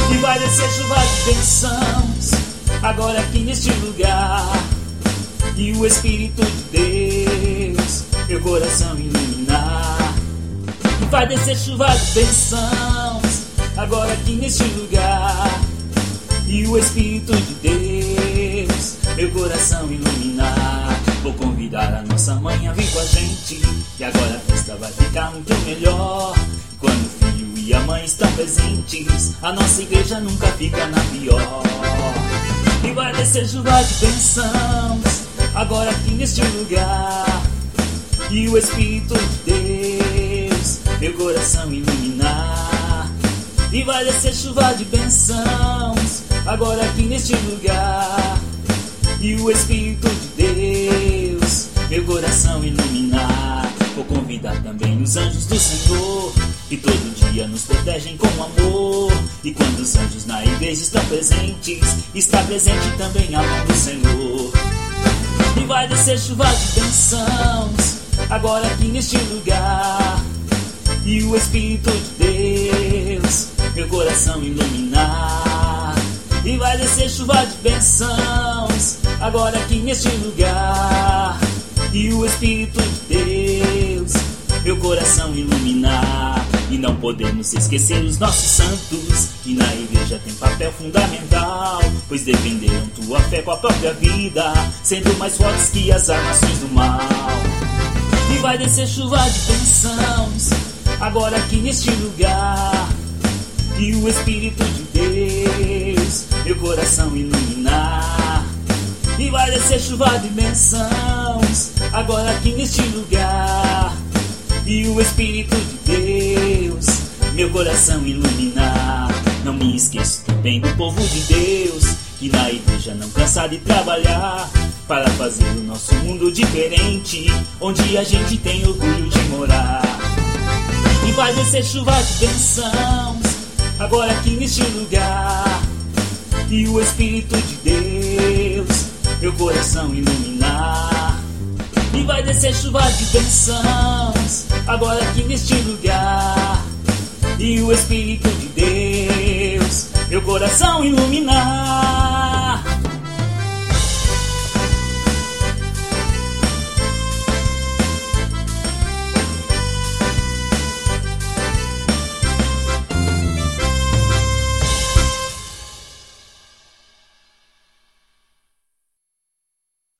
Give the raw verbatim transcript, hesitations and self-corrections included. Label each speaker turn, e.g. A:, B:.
A: E vai descer chuva de bênçãos agora aqui neste lugar. E o Espírito de Deus meu coração iluminar. E vai descer chuva de bênçãos agora aqui neste lugar. E o Espírito de Deus meu coração iluminar. Vou convidar a nossa mãe a vir com a gente, e agora a festa vai ficar muito melhor. Quando o filho e a mãe estão presentes, a nossa igreja nunca fica na pior. E vai descer chuva de bênçãos agora aqui neste lugar. E o Espírito de Deus meu coração iluminar. E vai descer chuva de bênçãos agora aqui neste lugar. E o Espírito de Deus meu coração iluminar. Vou convidar também os anjos do Senhor, que todo dia nos protegem com amor. E quando os anjos na igreja estão presentes, está presente também a mão do Senhor. E vai descer chuva de bênçãos agora aqui neste lugar. E o Espírito de Deus meu coração iluminar. E vai descer chuva de bênçãos agora aqui neste lugar. E o Espírito de Deus meu coração iluminar. E não podemos esquecer os nossos santos, que na igreja tem papel fundamental, pois defenderam tua fé com a própria vida, sendo mais fortes que as armações do mal. E vai descer chuva de bênçãos agora aqui neste lugar. E o Espírito de Deus meu coração iluminar. E vai descer chuva de bênçãos agora aqui neste lugar. E o Espírito de Deus meu coração iluminar. Não me esqueço também do povo de Deus, que na igreja não cansa de trabalhar para fazer o nosso mundo diferente, onde a gente tem orgulho de morar. E vai descer chuva de bênçãos agora aqui neste lugar. E o Espírito de Deus meu coração iluminar. E vai descer chuva de bênçãos agora aqui neste lugar. E o Espírito de Deus meu coração iluminar.